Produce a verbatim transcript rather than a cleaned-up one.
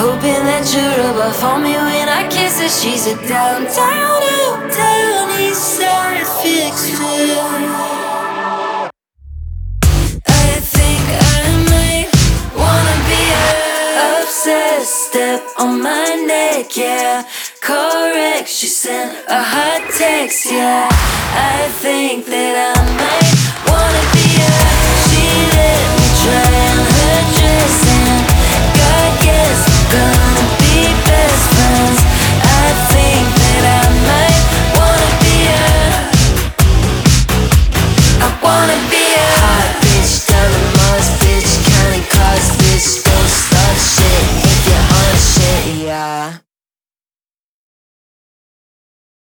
Hoping that you're above for me when I kiss her. She's a downtown, uptown, east side fixer. I think I might wanna be obsessed. Step on my neck, yeah. Correct, she sent a hot text, yeah. I think that